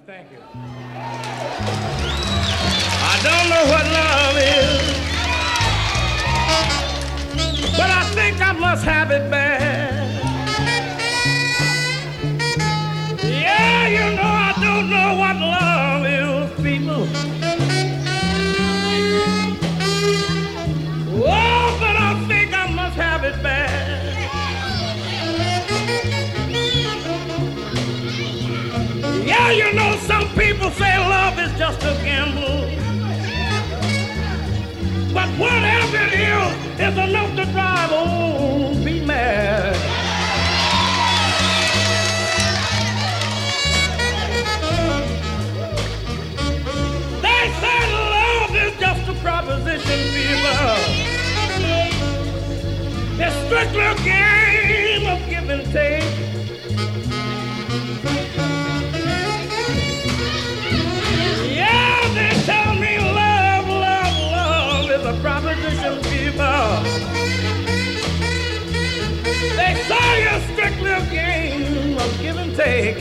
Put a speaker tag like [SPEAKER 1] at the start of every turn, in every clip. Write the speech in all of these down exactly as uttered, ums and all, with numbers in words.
[SPEAKER 1] Thank you. I don't know what love is, but I think I must have it bad. Yeah, you know I don't know what love is, people. Oh, but I think I must have it bad. Yeah, you know some people say love is just a gamble, but whatever it is, is enough to drive on, be mad. They say love is just a proposition, people. It's strictly a game of give and take. Yeah, they tell me love, love, love is a proposition, people. They say it's strictly a game of give and take.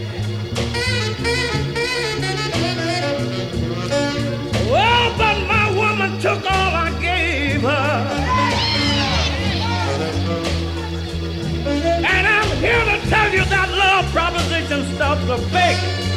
[SPEAKER 1] Well, but my woman took all I gave her, and I'm here to tell you that love proposition stuff's a fake.